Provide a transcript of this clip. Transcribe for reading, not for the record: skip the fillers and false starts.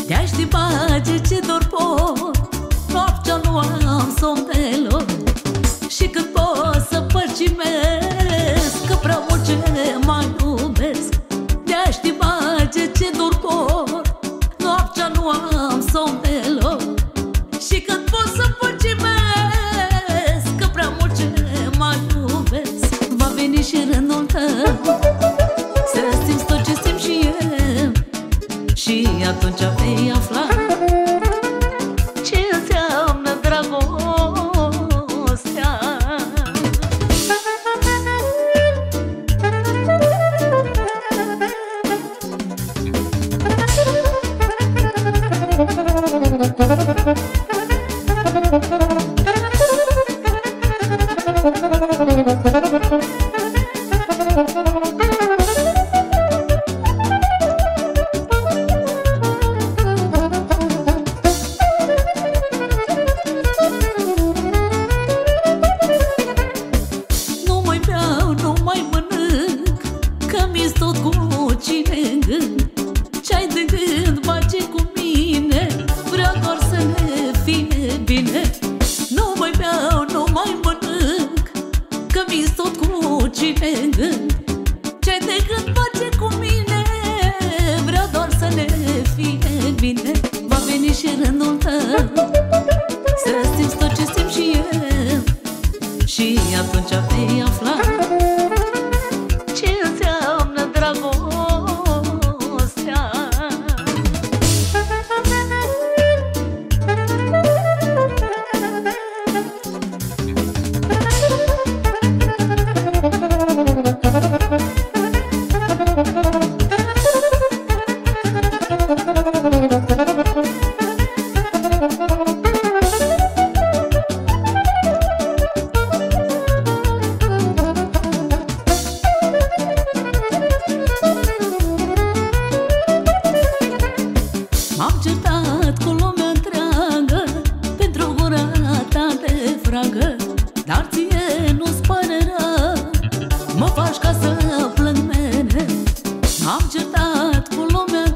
Te-aș bage ce dor pot, noaptea nu am somn deloc. Și când pot să păcimesc, că prea mult ce mai iubesc. Te-aș bage ce dor pot, noaptea nu am somn deloc. Și când pot să păcimesc, că prea mult ce mai iubesc. Va veni și rândul tău să simți tot ce simt și eu, și atunci vei afla ce înseamnă dragostea. Nu mai beau, nu mai mănânc, că mi-s tot cu cine în gând. Ce-ai de gând, bage cu mine, vreau doar să ne fie bine. Nu mai beau, nu mai mănânc, că mi-s tot cu cine în gând. Ce-ai de gând, bage cu mine, vreau doar să ne fie bine. Va veni și rândul tău să simți tot ce simt și eu, și atunci vei afla ce înseamnă dragostea. M-am certat cu lumea întreagă pentru gura ta de fragă, dar ție nu-ți pare rău, mă faci ca să plâng mereu. M-am certat cu lumea